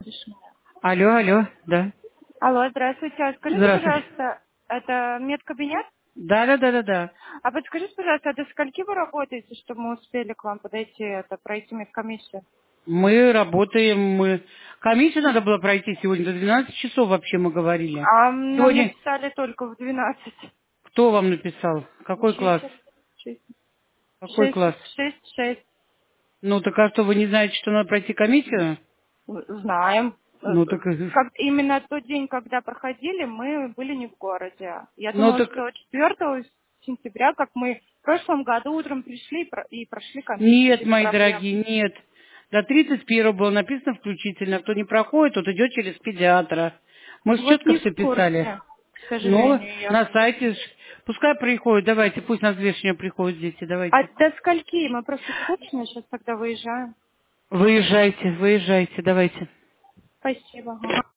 слышишь меня? Алло, алло, да. Алло, здравствуйте. А скажите, Здравствуйте. пожалуйста, это медкабинет? Да. А подскажите, пожалуйста, до скольки вы работаете, чтобы мы успели к вам подойти, пройти медкомиссию? Мы работаем, Комиссию надо было пройти сегодня до 12 часов вообще мы говорили. А нам Сегодня написали только в 12. кто вам написал? Какой класс? Учитель. Какой класс? 6. Ну, так а что, вы не знаете, что надо пройти комиссию? Знаем. Ну, так, Именно тот день, когда проходили, мы были не в городе. Я ну, думала, так, что 4 сентября, как мы в прошлом году утром пришли и прошли комиссию нет, без мои проблем. дорогие, нет. До 31 было написано включительно. Кто не проходит, тот идет через педиатра. Мы же Вот четко не все в писали. курсе, к Ну, сожалению. на сайте, пускай приходят, давайте, пусть на взвешивание приходят дети, А давайте. до скольки? Мы просто скучно, сейчас тогда выезжаем. Выезжайте, давайте. Спасибо. Ага.